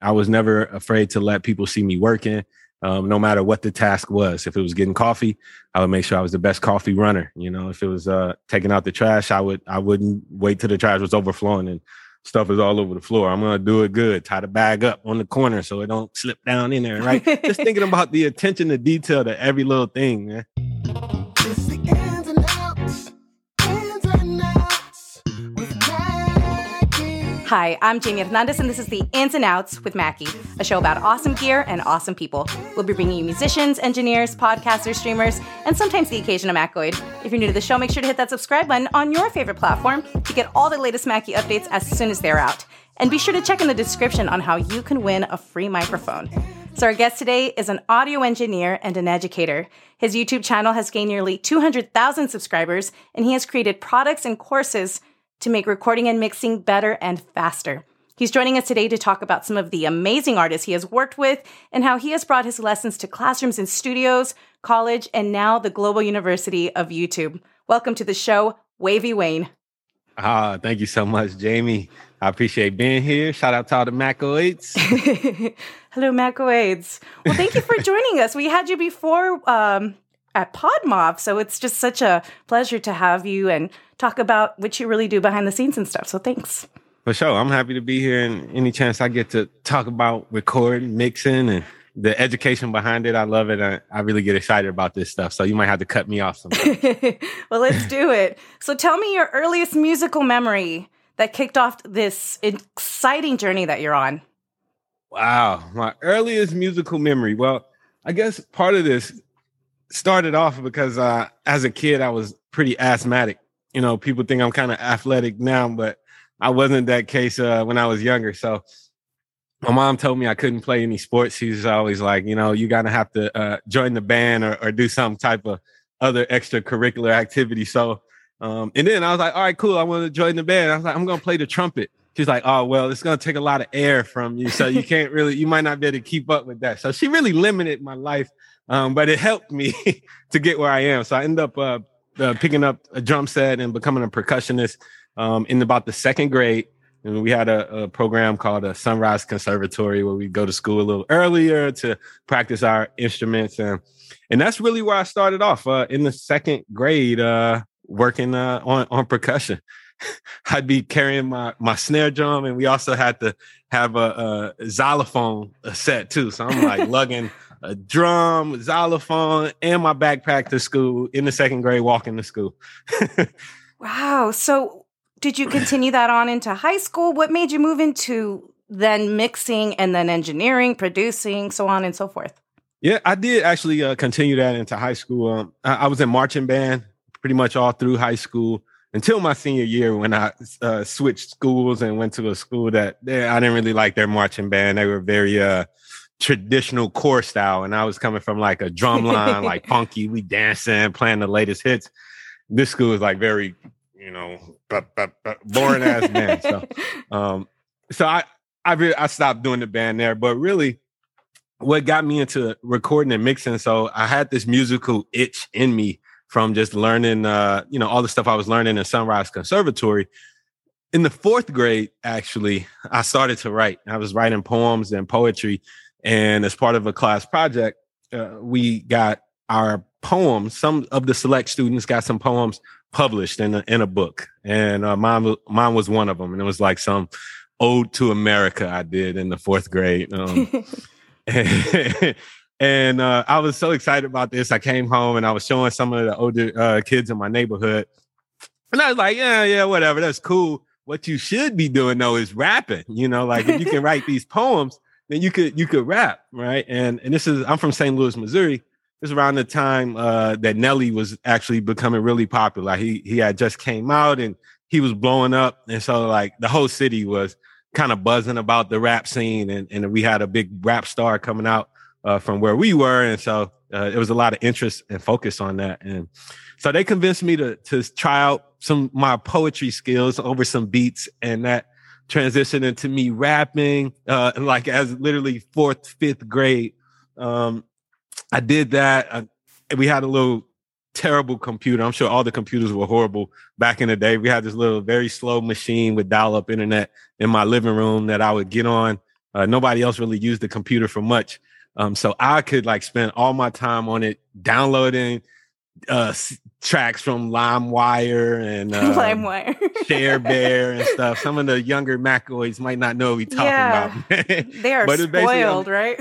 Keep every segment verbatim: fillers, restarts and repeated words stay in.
I was never afraid to let people see me working, um, no matter what the task was. If it was getting coffee, I would make sure I was the best coffee runner. You know, if it was uh, taking out the trash, I would I wouldn't wait till the trash was overflowing and stuff is all over the floor. I'm gonna do it good. Tie the bag up on the corner so it don't slip down in there. Right? Just thinking about the attention to detail to every little thing, man. It's the ins and outs, ins and outs with Mackie. Hi, I'm Jamie Hernandez, and this is the Ins and Outs with Mackie, a show about awesome gear and awesome people. We'll be bringing you musicians, engineers, podcasters, streamers, and sometimes the occasional Mackoid. If you're new to the show, make sure to hit that subscribe button on your favorite platform to get all the latest Mackie updates as soon as they're out. And be sure to check in the description on how you can win a free microphone. So our guest today is an audio engineer and an educator. His YouTube channel has gained nearly two hundred thousand subscribers, and he has created products and courses to make recording and mixing better and faster. He's joining us today to talk about some of the amazing artists he has worked with and how he has brought his lessons to classrooms and studios, college, and now the global university of YouTube. Welcome to the show, Wavy Wayne. Ah, thank you so much, Jamie. I appreciate being here. Shout out to all the Mackoids. Hello, Mackoids. Well, thank you for joining us. We had you before um, at PodMob, so it's just such a pleasure to have you and talk about what you really do behind the scenes and stuff. So thanks. For sure. I'm happy to be here, and any chance I get to talk about recording, mixing, and the education behind it. I love it. I, I really get excited about this stuff. So you might have to cut me off sometime. Well, let's do it. So tell me your earliest musical memory that kicked off this exciting journey that you're on. Wow. My earliest musical memory. Well, I guess part of this started off because uh, as a kid, I was pretty asthmatic. You know, people think I'm kind of athletic now, but I wasn't that case uh, when I was younger. So my mom told me I couldn't play any sports. She was always like, you know, you got to have to uh, join the band or, or do some type of other extracurricular activity. So, um, and then I was like, all right, cool. I want to join the band. I was like, I'm going to play the trumpet. She's like, oh, well, it's going to take a lot of air from you. So you can't really, you might not be able to keep up with that. So she really limited my life, um, but it helped me to get where I am. So I ended up uh, uh, picking up a drum set and becoming a percussionist um, in about the second grade. And we had a, a program called a Sunrise Conservatory where we go to school a little earlier to practice our instruments. And, and that's really where I started off uh, in the second grade, uh, working uh, on, on percussion. I'd be carrying my, my snare drum, and we also had to have a, a xylophone set too. So I'm like lugging a drum, xylophone, and my backpack to school in the second grade, walking to school. Wow. So did you continue that on into high school? What made you move into then mixing and then engineering, producing, so on and so forth? Yeah, I did actually uh, continue that into high school. Um, I, I was in marching band pretty much all through high school until my senior year when I uh, switched schools and went to a school that they, I didn't really like their marching band. They were very uh, traditional core style. And I was coming from like a drum line, like funky, we dancing, playing the latest hits. This school is like very, you know, boring ass band. So, um, so I, I, really, I stopped doing the band there, but really what got me into recording and mixing. So I had this musical itch in me from just learning, uh, you know, all the stuff I was learning in Sunrise Conservatory. In the fourth grade, actually, I started to write. I was writing poems and poetry. And as part of a class project, uh, we got our poems. Some of the select students got some poems published in a, in a book. And uh, mine, mine was one of them. And it was like some ode to America I did in the fourth grade. Um, and and uh, I was so excited about this. I came home and I was showing some of the older uh, kids in my neighborhood. And I was like, yeah, yeah, whatever. That's cool. What you should be doing, though, is rapping. You know, like if you can write these poems, then you could you could rap. Right. And, and this is I'm from Saint Louis, Missouri. This is around the time uh, that Nelly was actually becoming really popular. He he had just came out and he was blowing up. And so like the whole city was kind of buzzing about the rap scene. And, and we had a big rap star coming out uh, from where we were. And so uh, there was a lot of interest and focus on that. And so they convinced me to, to try out some of my poetry skills over some beats. And that transitioned into me rapping uh, like as literally fourth, fifth grade. Um, I did that. I, we had a little terrible computer. I'm sure all the computers were horrible back in the day. We had this little very slow machine with dial-up internet in my living room that I would get on Uh, nobody else really used the computer for much. Um, so I could like spend all my time on it, downloading uh, s- tracks from LimeWire and uh, LimeWire. Share Bear and stuff. Some of the younger Macoids might not know what we talking Yeah. about. They are But it's basically, um, spoiled, right?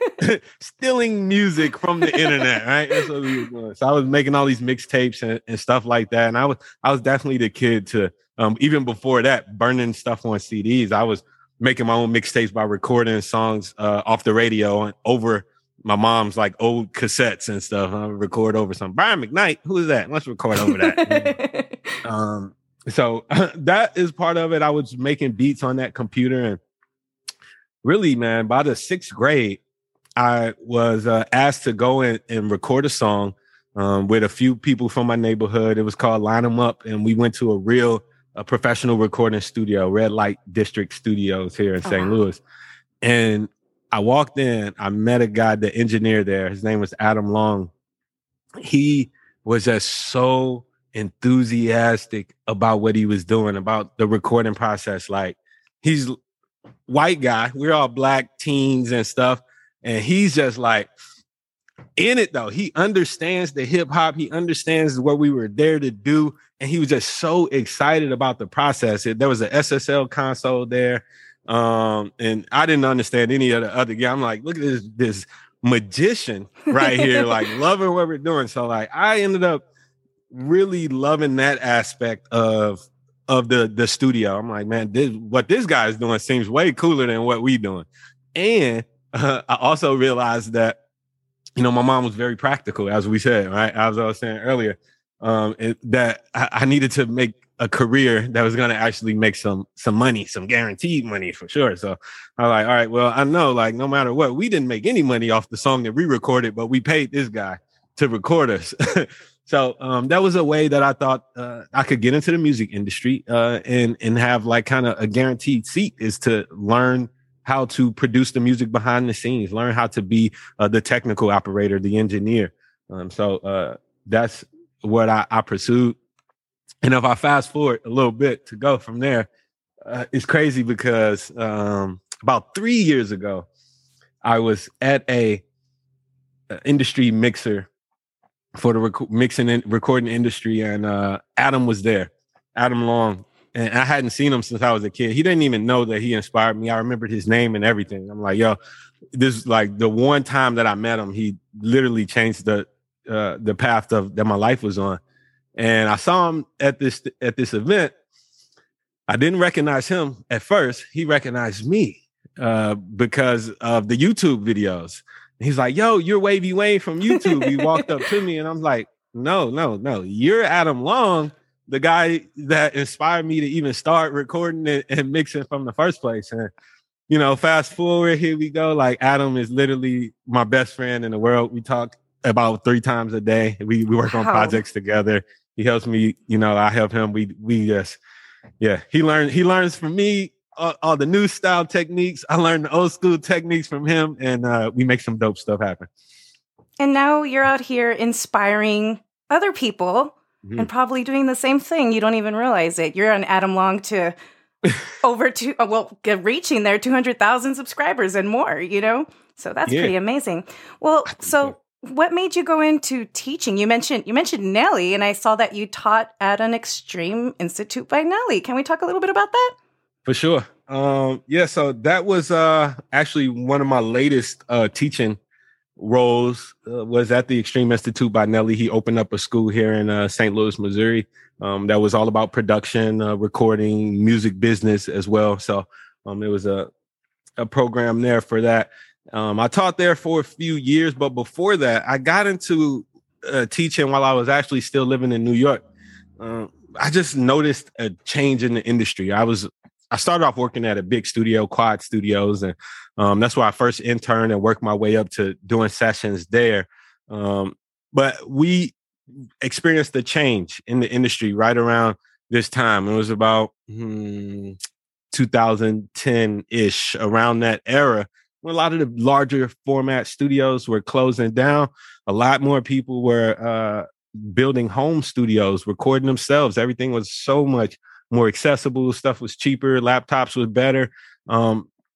stealing music from the internet, right? That's what we were doing. So I was making all these mixtapes and, and stuff like that. And I was I was definitely the kid to um, even before that, burning stuff on C Ds. I was making my own mixtapes by recording songs uh, off the radio and over my mom's like old cassettes and stuff. I would record over some Brian McKnight. Who is that? Let's record over that. um, so that is part of it. I was making beats on that computer, and really, man, by the sixth grade, I was uh, asked to go in and record a song um, with a few people from my neighborhood. It was called Line 'Em Up, and we went to a real a professional recording studio, Red Light District Studios here in Saint wow. Louis. And I walked in, I met a guy, the engineer there. His name was Adam Long. He was just so enthusiastic about what he was doing, about the recording process. Like, he's white guy. We're all black teens and stuff. And he's just like in it though. He understands the hip hop. He understands what we were there to do. And he was just so excited about the process. There was an S S L console there. Um, and I didn't understand any of the other guy. I'm like, look at this, this magician right here, like loving what we're doing. So like I ended up really loving that aspect of of the the studio. I'm like, man, this what this guy is doing seems way cooler than what we doing. And uh, I also realized that, you know, my mom was very practical, as we said, right? As I was saying earlier, um, it, that I, I needed to make a career that was going to actually make some some money, some guaranteed money for sure. So I was like, all right, well, I know, like, no matter what, we didn't make any money off the song that we recorded, but we paid this guy to record us. So um, that was a way that I thought uh, I could get into the music industry uh, and and have like kind of a guaranteed seat, is to learn how to produce the music behind the scenes, learn how to be uh, the technical operator, the engineer. Um, so uh, that's what I, I pursued. And if I fast forward a little bit to go from there, uh, it's crazy because um, about three years ago, I was at a, a industry mixer for the rec- mixing and recording industry, and uh, Adam was there, Adam Long. And I hadn't seen him since I was a kid. He didn't even know that he inspired me. I remembered his name and everything. I'm like, yo, this is like the one time that I met him, he literally changed the uh, the path of that my life was on. And I saw him at this at this event. I didn't recognize him at first. He recognized me uh, because of the YouTube videos. He's like, yo, you're Wavy Wayne from YouTube. He walked up to me and I'm like, no, no, no. You're Adam Long, the guy that inspired me to even start recording it and mixing from the first place. And, you know, fast forward, here we go. Like, Adam is literally my best friend in the world. We talk about three times a day. We we work on Wow. projects together. He helps me, you know, I help him. We we just, yeah, he learned, he learns from me all, all the new style techniques. I learned the old school techniques from him, and uh, we make some dope stuff happen. And now you're out here inspiring other people Mhm. and probably doing the same thing. You don't even realize it. You're on Adam Long to over to, uh, well, get- reaching their two hundred thousand subscribers and more, you know? So that's Yeah. pretty amazing. Well, think so so. what made you go into teaching? You mentioned, you mentioned Nelly, and I saw that you taught at an Extreme Institute by Nelly. Can we talk a little bit about that? For sure. Um, yeah, so that was uh, actually one of my latest uh, teaching roles uh, was at the Extreme Institute by Nelly. He opened up a school here in uh, Saint Louis, Missouri, um, that was all about production, uh, recording, music business as well. So um, it was a, a program there for that. Um, I taught there for a few years, but before that, I got into uh, teaching while I was actually still living in New York. Uh, I just noticed a change in the industry. I was I started off working at a big studio, Quad Studios, and um, that's where I first interned and worked my way up to doing sessions there. Um, but we experienced a change in the industry right around this time. It was about hmm, two thousand ten-ish, around that era, when a lot of the larger format studios were closing down. A lot more people were uh, building home studios, recording themselves. Everything was so much more accessible. Stuff was cheaper. Laptops was better. Um,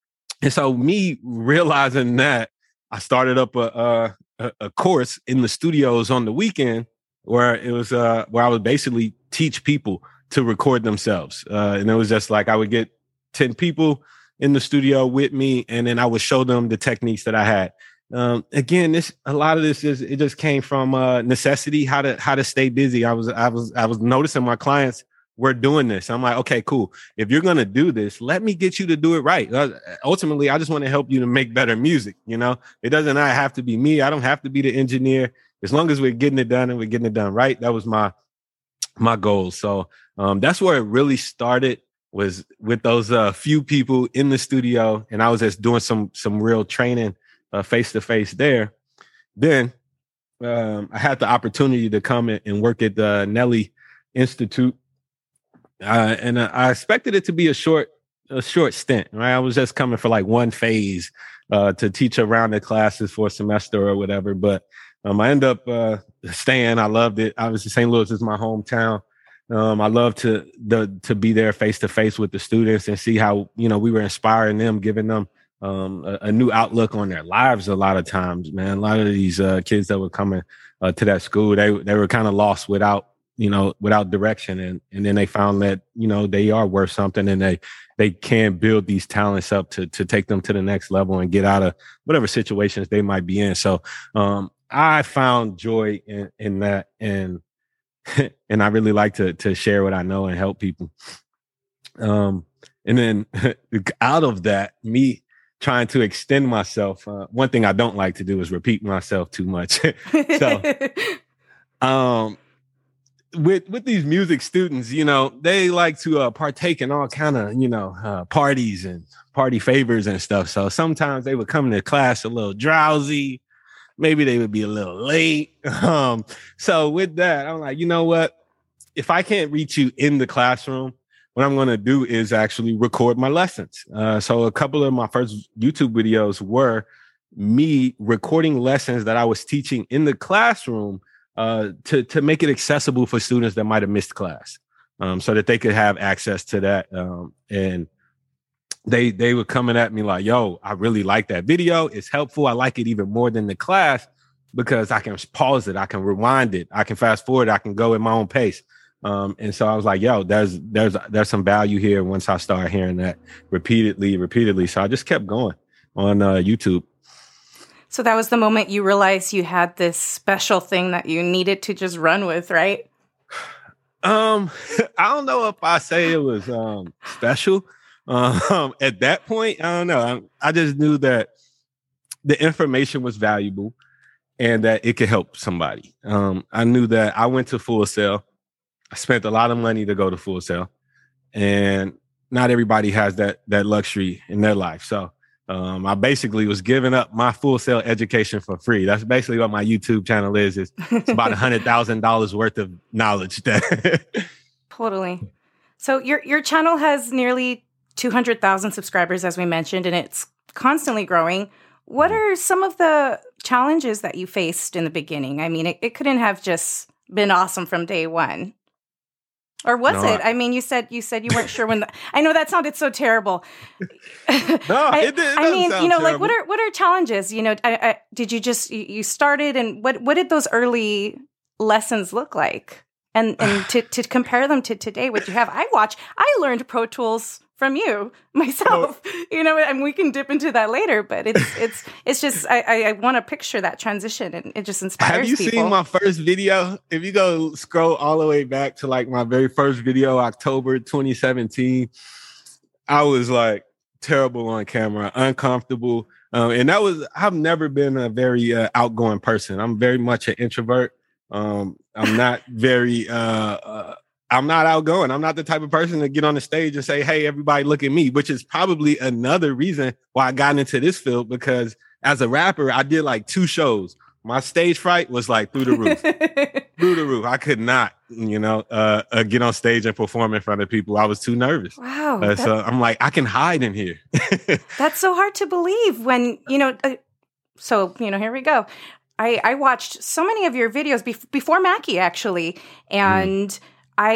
And so me realizing that, I started up a, a, a course in the studios on the weekend where it was uh, where I would basically teach people to record themselves. Uh, and it was just like I would get ten people in the studio with me, and then I would show them the techniques that I had. Um, again, this a lot of this is it just came from uh, necessity, how to how to stay busy. I was I was I was noticing my clients were doing this. I'm like, okay, cool. If you're gonna do this, let me get you to do it right. Uh, ultimately, I just want to help you to make better music. You know, it doesn't not have to be me. I don't have to be the engineer. As long as we're getting it done and we're getting it done right, that was my my goal. So um, that's where it really started. Was with those uh, few people in the studio, and I was just doing some some real training face to face there. Then um, I had the opportunity to come in and work at the Nelly Institute. Uh, and uh, I expected it to be a short, a short stint, right? I was just coming for like one phase uh, to teach around the classes for a semester or whatever. But um, I ended up uh, staying. I loved it. Obviously, Saint Louis is my hometown. Um, I love to the to be there face to face with the students and see how, you know, we were inspiring them, giving them um, a, a new outlook on their lives. A lot of times, man, a lot of these uh, kids that were coming uh, to that school, they they were kind of lost without. you know, without direction. And, and then they found that, you know, they are worth something, and they, they can build these talents up to, to take them to the next level and get out of whatever situations they might be in. So, um, I found joy in, in that. And, and I really like to, to share what I know and help people. Um, and then out of that, me trying to extend myself, uh, one thing I don't like to do is repeat myself too much. So, um, With with these music students, you know, they like to uh, partake in all kind of, you know, uh, parties and party favors and stuff. So sometimes they would come to class a little drowsy. Maybe they would be a little late. Um, so with that, I'm like, you know what? If I can't reach you in the classroom, what I'm going to do is actually record my lessons. Uh, so a couple of my first YouTube videos were me recording lessons that I was teaching in the classroom, Uh, to to make it accessible for students that might have missed class, um, so that they could have access to that. Um, and they they were coming at me like, "Yo, I really like that video. It's helpful. I like it even more than the class because I can pause it, I can rewind it, I can fast forward, I can go at my own pace." Um, and so I was like, "Yo, there's there's there's some value here." Once I started hearing that repeatedly, repeatedly, so I just kept going on uh, YouTube. So that was the moment you realized you had this special thing that you needed to just run with, right? Um, I don't know if I say it was um, special. Um, at that point, I don't know. I, I just knew that the information was valuable and that it could help somebody. Um, I knew that I went to Full Sail. I spent a lot of money to go to Full Sail, and not everybody has that that luxury in their life. So Um, I basically was giving up my Full Sail education for free. That's basically what my YouTube channel is. It's, it's about a hundred thousand dollars worth of knowledge. Totally. So your your channel has nearly two hundred thousand subscribers, as we mentioned, and it's constantly growing. What are some of the challenges that you faced in the beginning? I mean, it, it couldn't have just been awesome from day one. Or was no, it? I, I mean, you said you said you weren't sure when. The, I know that sounded so terrible. No, I, it, it I mean, you know, terrible. like what are what are challenges? You know, I, I, did you just you, you started, and what what did those early lessons look like? And and to to compare them to today, what you have? I watch. I learned Pro Tools from you myself. Oh. You know, and we can dip into that later. But it's it's it's just I I, I want to picture that transition, and it just inspires people. Have you people. seen my first video? If you go scroll all the way back to like my very first video, October twenty seventeen, I was like terrible on camera, uncomfortable, um, and that was I've never been a very uh, outgoing person. I'm very much an introvert. Um, I'm not very. Uh, uh, I'm not outgoing. I'm not the type of person to get on the stage and say, "Hey, everybody, look at me," which is probably another reason why I got into this field, because as a rapper, I did like two shows. My stage fright was like through the roof, through the roof. I could not, you know, uh, uh, get on stage and perform in front of people. I was too nervous. Wow. Uh, so I'm like, I can hide in here. That's so hard to believe when, you know, uh, so, you know, here we go. I, I watched so many of your videos bef- before Mackie, actually, and mm. I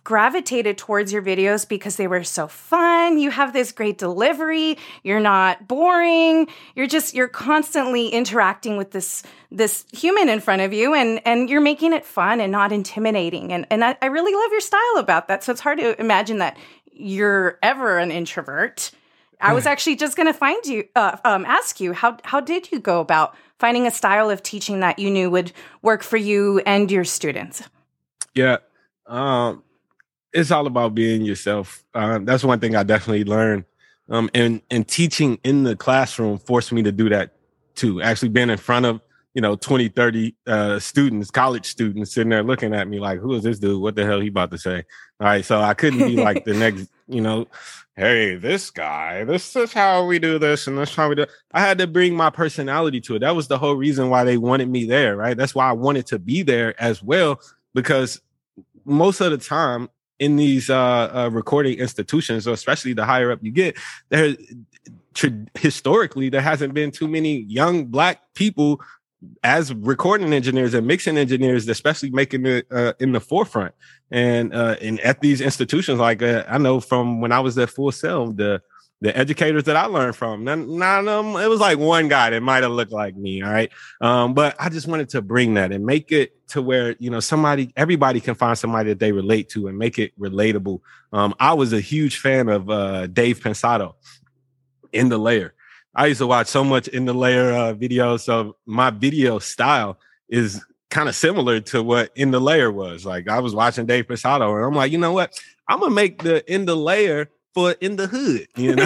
gravitated towards your videos because they were so fun. You have this great delivery. You're not boring. You're just, you're constantly interacting with this, this human in front of you, and, and you're making it fun and not intimidating. And, and I, I really love your style about that. So it's hard to imagine that you're ever an introvert. I was actually just going to find you, uh, um, ask you, how, how did you go about finding a style of teaching that you knew would work for you and your students? Yeah. Um, it's all about being yourself. Uh, that's one thing I definitely learned. Um, and, and teaching in the classroom forced me to do that too. Actually being in front of, you know, twenty, thirty uh, students, college students sitting there looking at me like, who is this dude? What the hell he about to say? All right. So I couldn't be like the next, you know, hey, this guy, this is how we do this and this is how we do it. I had to bring my personality to it. That was the whole reason why they wanted me there, right? That's why I wanted to be there as well, because most of the time in these uh, uh, recording institutions, or especially the higher up you get, there tr- historically, there hasn't been too many young Black people as recording engineers and mixing engineers, especially making it uh, in the forefront. And uh, and at these institutions, like uh, I know from when I was at Full Sail, the the educators that I learned from, none, none of them, it was like one guy that might have looked like me. All right. Um, but I just wanted to bring that and make it to where, you know, somebody, everybody can find somebody that they relate to and make it relatable. Um, I was a huge fan of uh, Dave Pensado in the Layer. I used to watch so much In the Layer uh, videos. So my video style is kind of similar to what In the Layer was. Like I was watching Dave Pensado and I'm like, you know what? I'm going to make the In the Layer for In the Hood, you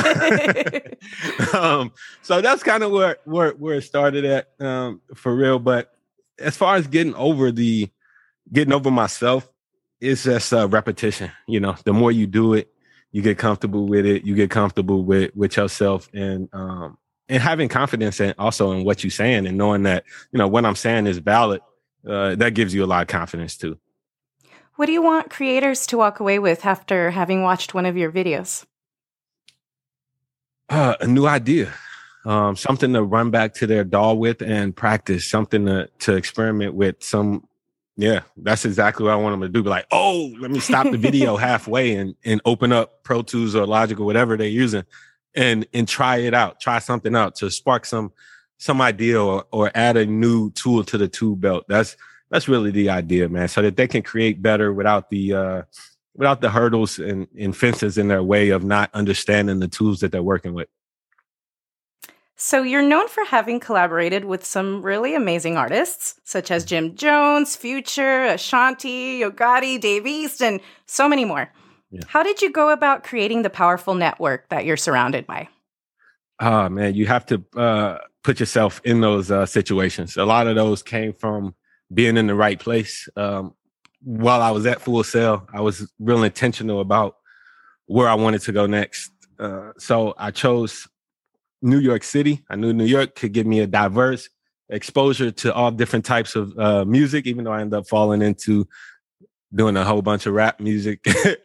know? um, so that's kind of where, where, where it started at um, for real. But as far as getting over the, getting over myself, it's just uh, repetition. You know, the more you do it, you get comfortable with it. You get comfortable with, with yourself, and, um, and having confidence in also in what you're saying, and knowing that, you know, what I'm saying is valid. Uh, that gives you a lot of confidence too. What do you want creators to walk away with after having watched one of your videos? Uh, a new idea, um, something to run back to their D A W with and practice, something to, to experiment with. Some, yeah, that's exactly what I want them to do. Be like, oh, let me stop the video halfway and, and open up Pro Tools or Logic or whatever they're using and, and try it out, try something out to spark some, some idea or, or add a new tool to the tool belt. That's, That's really the idea, man, so that they can create better without the uh, without the hurdles and, and fences in their way of not understanding the tools that they're working with. So you're known for having collaborated with some really amazing artists, such as Jim Jones, Future, Ashanti, Yo Gotti, Dave East, and so many more. Yeah. How did you go about creating the powerful network that you're surrounded by? Oh, man, you have to uh, put yourself in those uh, situations. A lot of those came from being in the right place. Um, while I was at Full Sail, I was real intentional about where I wanted to go next. Uh, so I chose New York City. I knew New York could give me a diverse exposure to all different types of uh, music, even though I ended up falling into doing a whole bunch of rap music.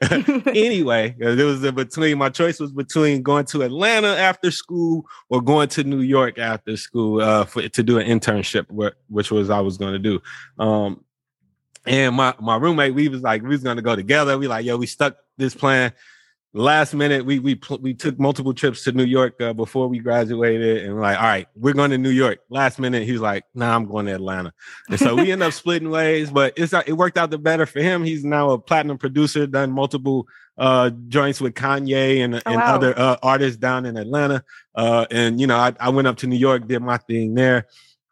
Anyway, it was a between, my choice was between going to Atlanta after school or going to New York after school uh, for, to do an internship, where, which was I was going to do. Um, and my, my roommate, we was like, we was going to go together. We like, yo, we stuck this plan. Last minute, we we we took multiple trips to New York uh, before we graduated, and we're like, all right, we're going to New York. Last minute, he was like, nah, I'm going to Atlanta. And so we end up splitting ways, but it's it worked out the better for him. He's now a platinum producer, done multiple uh, joints with Kanye and, oh, and wow. other uh, artists down in Atlanta. Uh, and, you know, I, I went up to New York, did my thing there.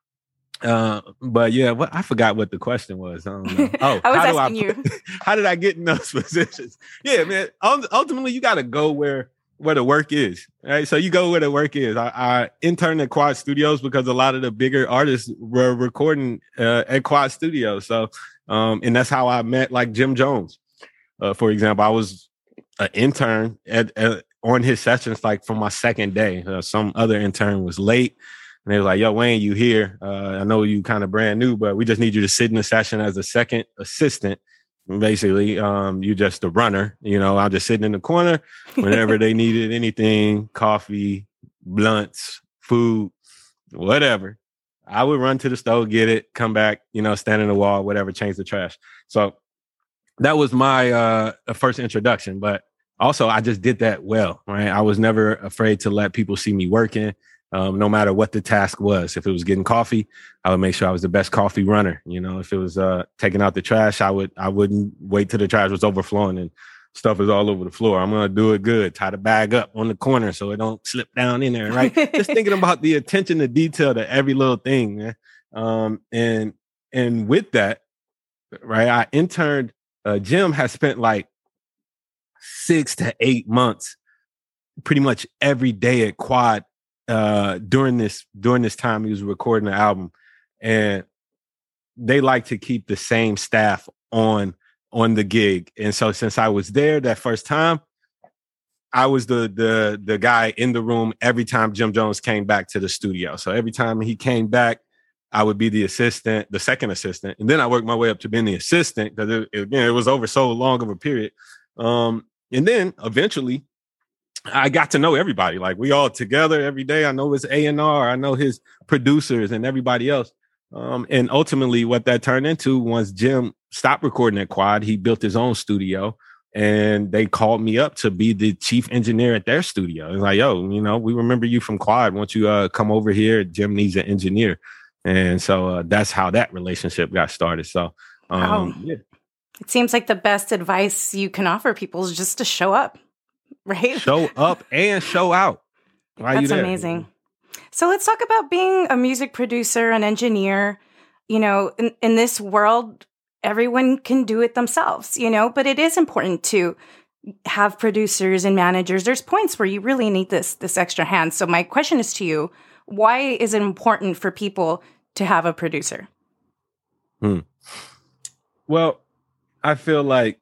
Uh, but yeah, what I forgot what the question was. I don't know. Oh, I was how asking do I, you. How did I get in those positions? Yeah, man. Ultimately, you got to go where where the work is. Right. So you go where the work is. I, I interned at Quad Studios because a lot of the bigger artists were recording uh, at Quad Studios. So, um, and that's how I met like Jim Jones. Uh, for example, I was an intern at, at on his sessions like for my second day. Uh, some other intern was late. And they were like, yo, Wayne, you here? Uh, I know you kind of brand new, but we just need you to sit in the session as a second assistant. And basically, um, you're just the runner. You know, I'm just sitting in the corner whenever they needed anything, coffee, blunts, food, whatever. I would run to the stove, get it, come back, you know, stand in the wall, whatever, change the trash. So that was my uh, first introduction. But also, I just did that well, right? I was never afraid to let people see me working, um, no matter what the task was. If it was getting coffee, I would make sure I was the best coffee runner. You know, if it was uh, taking out the trash, I would I wouldn't wait till the trash was overflowing and stuff is all over the floor. I'm gonna do it good. Tie the bag up on the corner so it don't slip down in there. Right? Just thinking about the attention to detail to every little thing, man. Um, and and with that, right, I interned. Uh, Jim has spent like six to eight months, pretty much every day at Quad uh, during this during this time he was recording the album, and they like to keep the same staff on on the gig. And so since I was there that first time, I was the the the guy in the room every time Jim Jones came back to the studio. So every time he came back, I would be the assistant, the second assistant, and then I worked my way up to being the assistant because it, it, you know, it was over so long of a period. Um, and then eventually, I got to know everybody. Like we all together every day. I know his A and R, I know his producers, and everybody else. Um, and ultimately, what that turned into once Jim stopped recording at Quad, he built his own studio, and they called me up to be the chief engineer at their studio. It's like, yo, you know, we remember you from Quad. Won't you uh, come over here? Jim needs an engineer. And so uh, that's how that relationship got started. So, um, wow. yeah. It seems like the best advice you can offer people is just to show up, right? Show up and show out. Why That's you there? amazing. So let's talk about being a music producer, an engineer. You know, in, in this world, everyone can do it themselves, you know, but it is important to have producers and managers. There's points where you really need this, this extra hand. So my question is to you, why is it important for people to have a producer? Hmm. Well, I feel like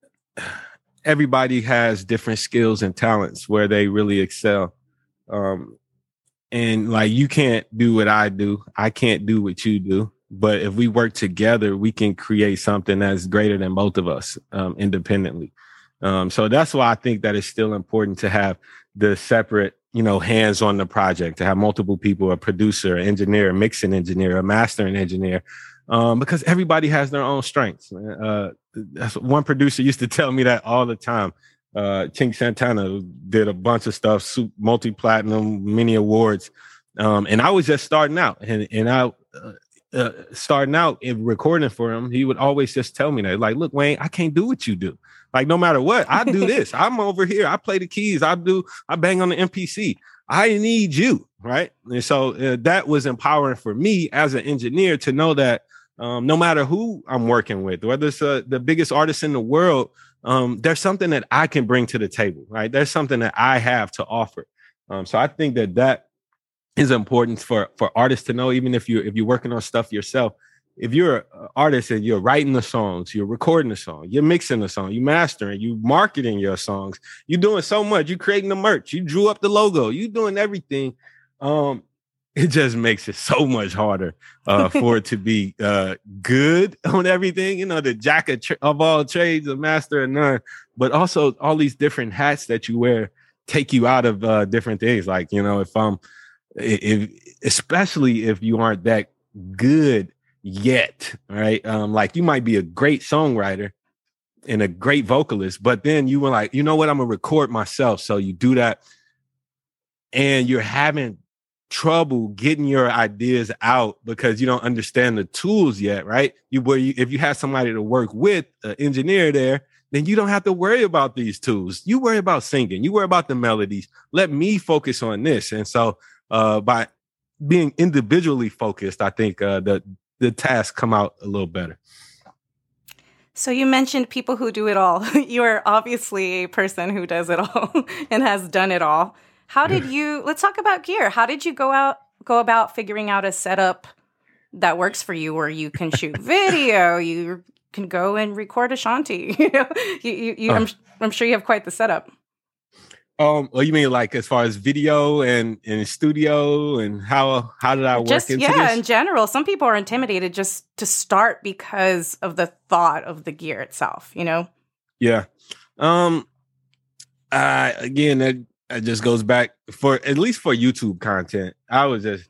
everybody has different skills and talents where they really excel. Um, and like, you can't do what I do. I can't do what you do. But if we work together, we can create something that's greater than both of us um, independently. Um, so that's why I think that it's still important to have the separate, you know, hands on the project, to have multiple people, a producer, an engineer, a mixing engineer, a mastering engineer, um, because everybody has their own strengths. Uh, that's one producer used to tell me that all the time. Uh, Chink Santana did a bunch of stuff, multi-platinum, many awards. Um, and I was just starting out, and, and I, uh, uh, starting out in recording for him, he would always just tell me that, like, look, Wayne, I can't do what you do. Like, no matter what, I do this. I'm over here. I play the keys. I do. I bang on the M P C. I need you, right? And so uh, that was empowering for me as an engineer to know that um, no matter who I'm working with, whether it's uh, the biggest artist in the world, um, there's something that I can bring to the table, right? There's something that I have to offer. Um, so I think that that is important for for artists to know, even if you if you're working on stuff yourself. If you're an artist and you're writing the songs, you're recording the song, you're mixing the song, you mastering, you marketing your songs, you're doing so much, you creating the merch, you drew up the logo, you doing everything. Um, it just makes it so much harder uh, for it to be uh, good on everything. You know, the jack of, tra- of all trades, the master of none, but also all these different hats that you wear take you out of uh, different things. Like, you know, if I'm, if especially if you aren't that good yet, right? Um, like you might be a great songwriter and a great vocalist, but then you were like, you know what, I'm gonna record myself. So you do that, and you're having trouble getting your ideas out because you don't understand the tools yet, right? You where you, if you have somebody to work with, an engineer there, then you don't have to worry about these tools. You worry about singing, you worry about the melodies. Let me focus on this. And so uh, by being individually focused, I think uh, the the tasks come out a little better. So you mentioned people who do it all. You are obviously a person who does it all and has done it all. How did you, let's talk about gear. How did you go out, go about figuring out a setup that works for you where you can shoot video, you can go and record Ashanti? You know, you, you, you, uh, I'm, I'm sure you have quite the setup. Um, well, you mean like as far as video and, and studio and how how did I work just, into yeah, this? Yeah, in general, some people are intimidated just to start because of the thought of the gear itself, you know? Yeah. Um. Uh, again, that, that just goes back for at least for YouTube content. I was just,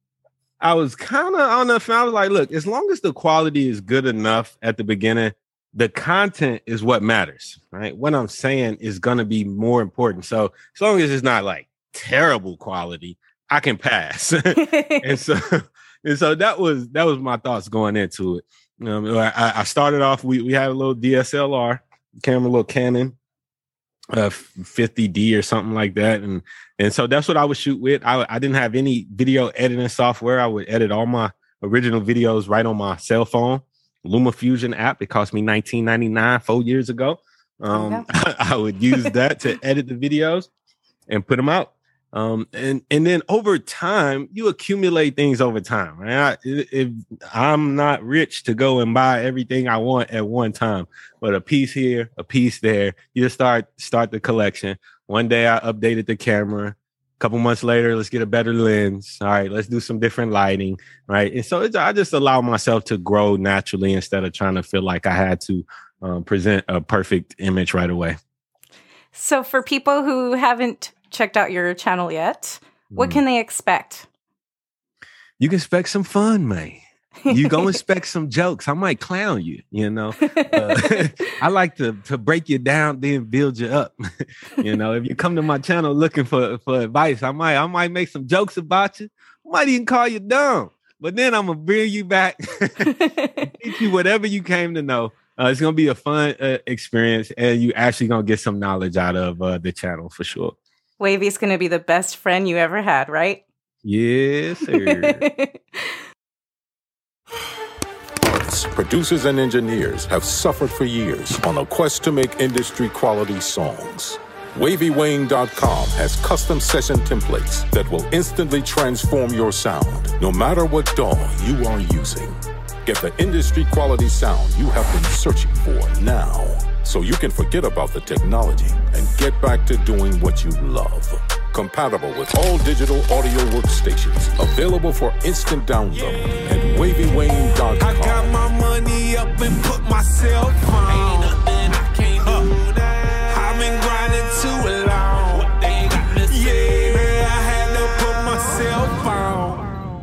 I was kind of on the. I was like, look, as long as the quality is good enough at the beginning, the content is what matters, right? What I'm saying is going to be more important. So as long as it's not like terrible quality, I can pass. and so, and so that was that was my thoughts going into it. Um, I, I started off. We we had a little D S L R camera, a little Canon uh, fifty D or something like that, and and so that's what I would shoot with. I I didn't have any video editing software. I would edit all my original videos right on my cell phone. LumaFusion app. It cost me nineteen ninety-nine four years ago. Um, I would use that to edit the videos and put them out. Um, and and then over time, you accumulate things over time. Right? I, if I'm not rich to go and buy everything I want at one time, but a piece here, a piece there, you just start start the collection. One day I updated the camera. A couple months later, let's get a better lens. All right, let's do some different lighting. Right, and so it's, I just allow myself to grow naturally instead of trying to feel like I had to um, present a perfect image right away. So for people who haven't checked out your channel yet, what mm. can they expect? You can expect some fun, man. You gonna expect some jokes. I might clown you, you know. Uh, I like to to break you down, then build you up. You know, if you come to my channel looking for, for advice, I might I might make some jokes about you. I might even call you dumb. But then I'm gonna bring you back, teach you whatever you came to know. Uh, it's gonna be a fun uh, experience, and you actually gonna get some knowledge out of uh, the channel for sure. Wavy's gonna be the best friend you ever had, right? Yes, sir. Artists, producers, and engineers have suffered for years on a quest to make industry-quality songs. Wavy Wayne dot com has custom session templates that will instantly transform your sound, no matter what D A W you are using. Get the industry-quality sound you have been searching for now, so you can forget about the technology and get back to doing what you love. Compatible with all digital audio workstations. Available for instant download at Wavy Wayne dot com. I got my money up and put myself on. Ain't nothing I can't do that. I've been grinding too long. What they got to say? Yeah, I had to put myself on.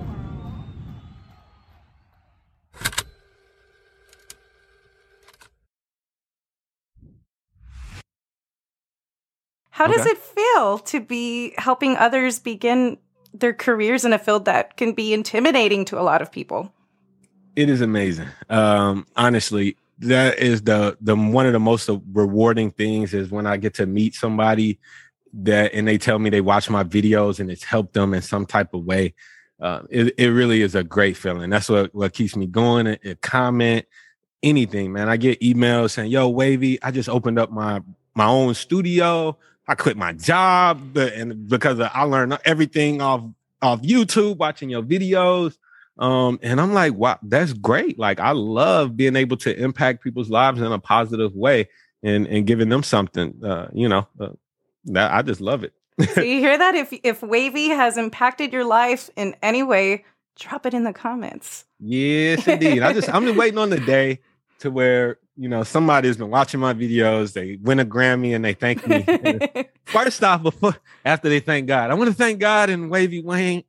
How does Okay. it feel to be helping others begin their careers in a field that can be intimidating to a lot of people? It is amazing. Um, honestly, that is the the one of the most rewarding things is when I get to meet somebody that and they tell me they watch my videos and it's helped them in some type of way. Uh, it, it really is a great feeling. That's what, what keeps me going. A, a comment, anything, man. I get emails saying, "Yo, Wavy, I just opened up my my own studio. I quit my job, but, and because of, I learned everything off off YouTube, watching your videos." Um, and I'm like, wow, that's great. Like, I love being able to impact people's lives in a positive way and, and giving them something, uh, you know, uh, that I just love it. So you hear that? If if Wavy has impacted your life in any way, drop it in the comments. Yes, indeed. I just, I'm just waiting on the day to where, you know, somebody's been watching my videos, they win a Grammy and they thank me. First off, before, after they thank God, I want to thank God and Wavy Wayne.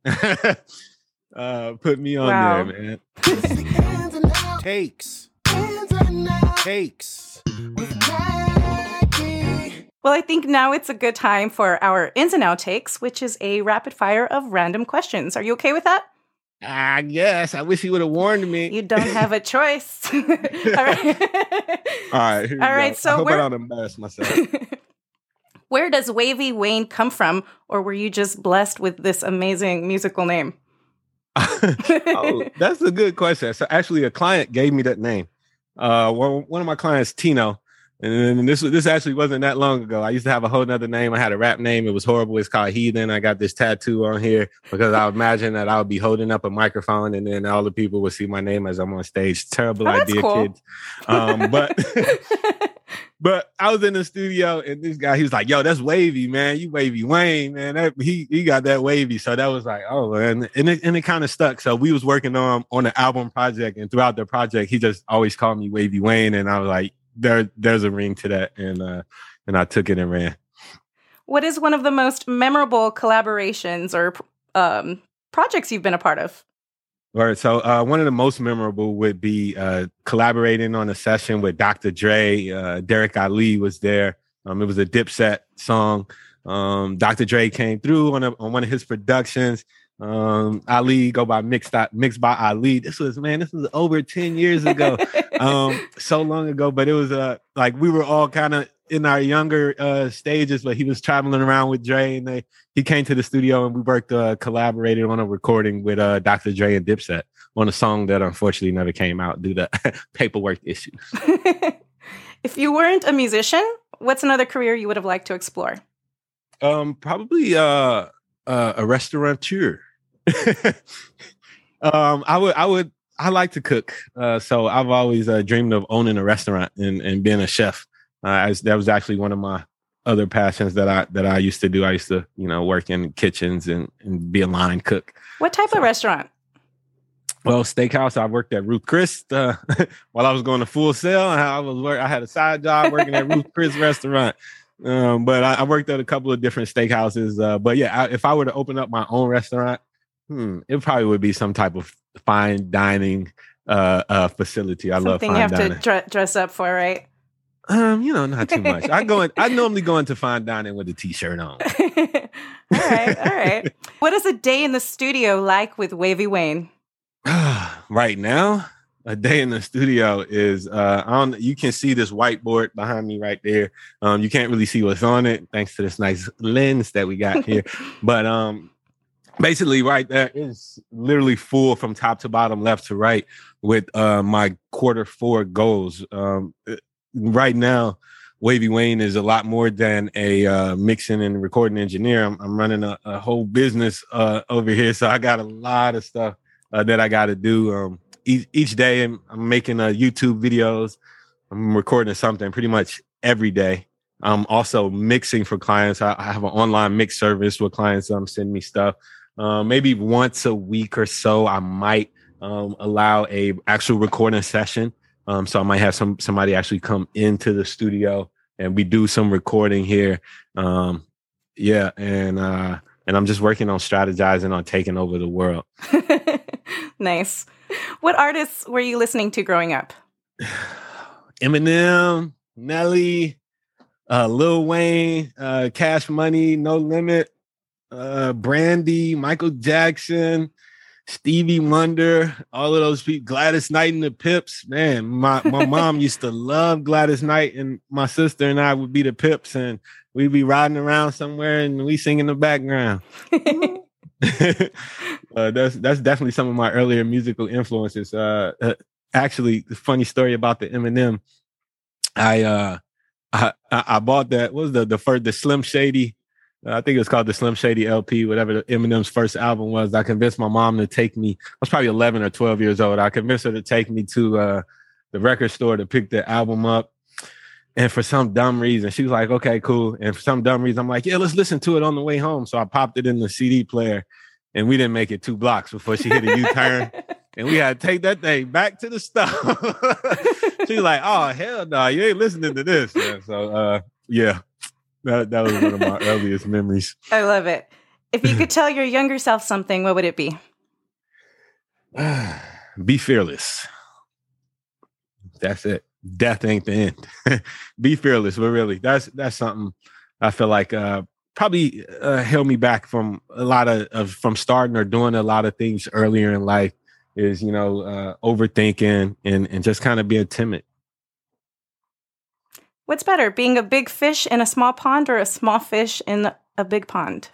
Uh, put me on Wow. there, man. Ins and outs, Takes. ins and outs Takes. with Maggie. Well, I think now it's a good time for our ins and out takes, which is a rapid fire of random questions. Are you okay with that? I guess. I wish he would have warned me. You don't have a choice. All right. All right. Here we All right, go. so I hope we're- I don't embarrass myself. Where does Wavy Wayne come from, or were you just blessed with this amazing musical name? Oh, that's a good question. So actually, a client gave me that name. Uh, one, one of my clients, Tino, and this this actually wasn't that long ago. I used to have a whole nother name. I had a rap name. It was horrible. It's called Heathen. I got this tattoo on here because I would imagine that I would be holding up a microphone, and then all the people would see my name as I'm on stage. Terrible Oh, that's idea, cool. kids. Um, but. But I was in the studio and this guy, he was like, "Yo, that's Wavy, man. You Wavy Wayne, man. That, he he got that Wavy." So that was like, oh, man. And it, and it kind of stuck. So we was working on on the album project, and throughout the project, he just always called me Wavy Wayne. And I was like, there, there's a ring to that. And uh, and I took it and ran. What is one of the most memorable collaborations or um, projects you've been a part of? Right. So uh, one of the most memorable would be uh, collaborating on a session with Doctor Dre. Uh, Derek Ali was there. Um, it was a Dipset song. Um, Doctor Dre came through on, a, on one of his productions. Um, Ali go by mixed mixed by Ali. This was man, this was over ten years ago. um, so long ago, but it was uh like we were all kind of in our younger uh stages, but he was traveling around with Dre, and they he came to the studio and we worked uh collaborated on a recording with uh Doctor Dre and Dipset on a song that unfortunately never came out due to paperwork issues. If you weren't a musician, what's another career you would have liked to explore? Um, probably uh, uh a restaurateur. um, I would, I would, I like to cook. Uh, so I've always uh, dreamed of owning a restaurant and, and being a chef. Uh, as, that was actually one of my other passions that I that I used to do. I used to, you know, work in kitchens and, and be a line cook. What type so, of restaurant? Well, steakhouse. I worked at Ruth Chris uh, while I was going to Full Sail. I was work. I had a side job working at Ruth Chris restaurant. Um, but I, I worked at a couple of different steakhouses. Uh, but yeah, I, if I were to open up my own restaurant, hmm, it probably would be some type of fine dining uh, uh, facility. I Something love fine you have dining. to dr- dress up for, right? Um, you know, not too much. I go in, I normally go into fine dining with a t-shirt on. all right, all right. What is a day in the studio like with Wavy Wayne? Right now, a day in the studio is uh on you can see this whiteboard behind me right there. Um, you can't really see what's on it thanks to this nice lens that we got here. But um basically right there is literally full from top to bottom, left to right, with uh my quarter four goals. Um right now, Wavy Wayne is a lot more than a uh, mixing and recording engineer. I'm, I'm running a, a whole business uh, over here, so I got a lot of stuff uh, that I got to do. Um, each, each day, I'm, I'm making uh, YouTube videos. I'm recording something pretty much every day. I'm also mixing for clients. I, I have an online mix service where clients um, send me stuff. Uh, maybe once a week or so, I might um, allow a actual recording session. Um, so I might have some somebody actually come into the studio and we do some recording here. Um, yeah, and uh, and I'm just working on strategizing on taking over the world. Nice. What artists were you listening to growing up? Eminem, Nelly, uh, Lil Wayne, uh, Cash Money, No Limit, uh, Brandy, Michael Jackson, Stevie Wonder, all of those people, Gladys Knight and the Pips. Man, my, my mom used to love Gladys Knight, and my sister and I would be the Pips, and we'd be riding around somewhere and we sing in the background. uh, that's that's definitely some of my earlier musical influences. Uh, uh, actually, the funny story about the Eminem, I uh, I, I bought that. What was the the first the Slim Shady? I think it was called the Slim Shady L P, whatever the Eminem's first album was. I convinced my mom to take me. I was probably eleven or twelve years old. I convinced her to take me to uh, the record store to pick the album up. And for some dumb reason, she was like, okay, cool. And for some dumb reason, I'm like, yeah, let's listen to it on the way home. So I popped it in the C D player, and we didn't make it two blocks before she hit a U-turn. And we had to take that thing back to the stop. She was like, oh, hell no, you ain't listening to this. Yeah, so, uh, yeah. That, that was one of my earliest memories. I love it. If you could tell your younger self something, what would it be? Be fearless. That's it. Death ain't the end. Be fearless, but really, that's that's something I feel like uh, probably uh, held me back from a lot of, of from starting or doing a lot of things earlier in life. Is you know uh, overthinking and and just kind of being timid. What's better, being a big fish in a small pond or a small fish in a big pond?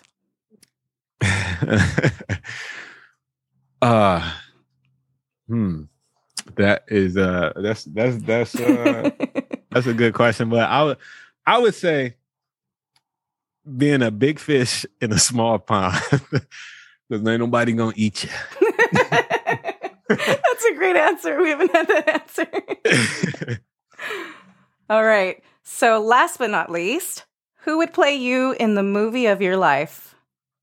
uh, hmm. That is uh, that's that's that's uh, that's a good question. But I would I would say being a big fish in a small pond because ain't nobody gonna eat you. That's a great answer. We haven't had that answer. All right. So last but not least, who would play you in the movie of your life?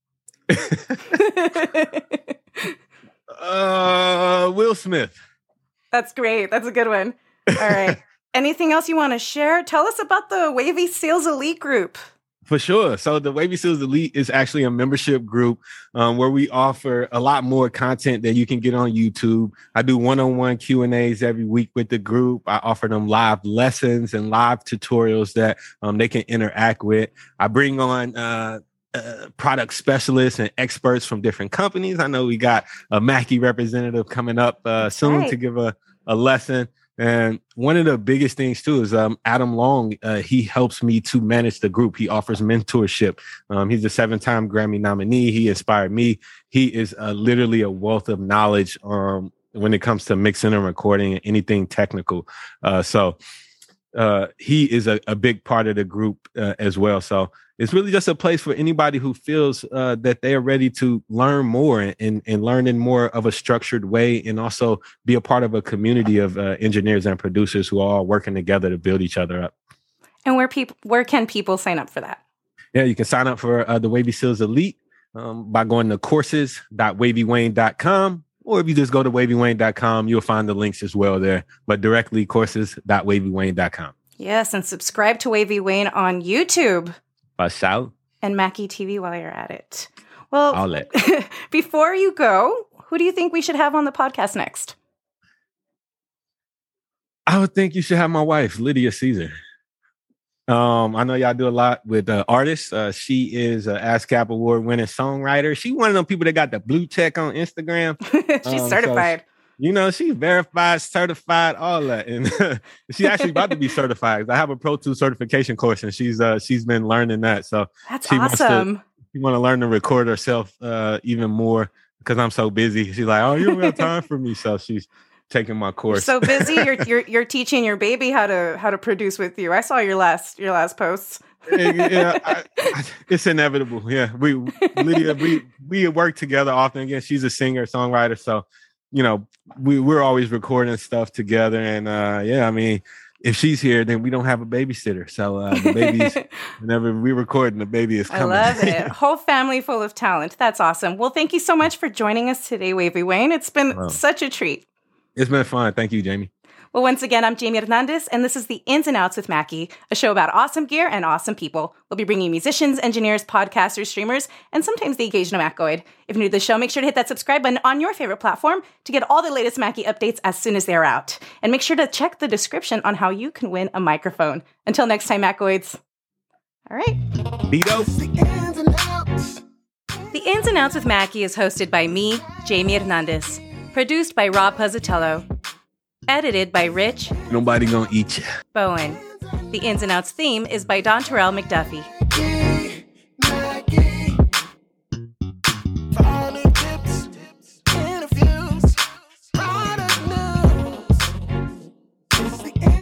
uh, Will Smith. That's great. That's a good one. All right. Anything else you want to share? Tell us about the Wavy Sales Elite Group. For sure. So the Wavy Seals Elite is actually a membership group um, where we offer a lot more content that you can get on YouTube. I do one-on-one Q and A's every week with the group. I offer them live lessons and live tutorials that um, they can interact with. I bring on uh, uh, product specialists and experts from different companies. I know we got a Mackie representative coming up uh, soon right. to give a, a lesson. And one of the biggest things too is um, Adam Long. Uh, he helps me to manage the group. He offers mentorship. Um, he's a seven-time Grammy nominee. He inspired me. He is uh, literally a wealth of knowledge um, when it comes to mixing and recording and anything technical. Uh, so uh, he is a, a big part of the group uh, as well. So it's really just a place for anybody who feels uh, that they are ready to learn more and, and, and learn in more of a structured way, and also be a part of a community of uh, engineers and producers who are all working together to build each other up. And where people, where can people sign up for that? Yeah, you can sign up for uh, the Wavy Seals Elite um, by going to courses dot wavy wayne dot com, or if you just go to wavy wayne dot com, you'll find the links as well there. But directly courses dot wavy wayne dot com. Yes, and subscribe to Wavy Wayne on YouTube. Bust out. And Mackie T V while you're at it. Well, I'll let. Before you go, who do you think we should have on the podcast next? I would think you should have my wife, Lydia Caesar. Um, I know y'all do a lot with uh, artists. Uh, she is an ASCAP award winning songwriter. She one of them people that got the blue check on Instagram. She's um, certified. So, you know, she's verified, certified, all that. And she's actually about to be certified. I have a Pro Tools certification course, and she's uh, she's been learning that. So that's she awesome. Wants to, she want to learn to record herself uh, even more because I'm so busy. She's like, oh, you don't have time for me. So she's taking my course. You're so busy, you're you're you're teaching your baby how to how to produce with you. I saw your last your last posts. yeah, I, I, it's inevitable. Yeah, we Lydia, we we work together often. Again, she's a singer, songwriter, so you know we we're always recording stuff together. And uh, yeah, I mean, if she's here, then we don't have a babysitter. So uh, the baby's whenever we record, the baby is coming. I love it. Whole family full of talent. That's awesome. Well, thank you so much for joining us today, Wavy Wayne. It's been Wow. such a treat. It's been fun. Thank you, Jamie. Well, once again, I'm Jamie Hernandez, and this is the Ins and Outs with Mackie, a show about awesome gear and awesome people. We'll be bringing musicians, engineers, podcasters, streamers, and sometimes the occasional Mackoid. If you're new to the show, make sure to hit that subscribe button on your favorite platform to get all the latest Mackie updates as soon as they're out. And make sure to check the description on how you can win a microphone. Until next time, Mackoids. All right. Beto. The ins and outs. The Ins and Outs with Mackie is hosted by me, Jamie Hernandez. Produced by Rob Puzzatello. Edited by Rich Nobody gonna eat you. Bowen. The Ins and Outs theme is by Don Terrell McDuffie.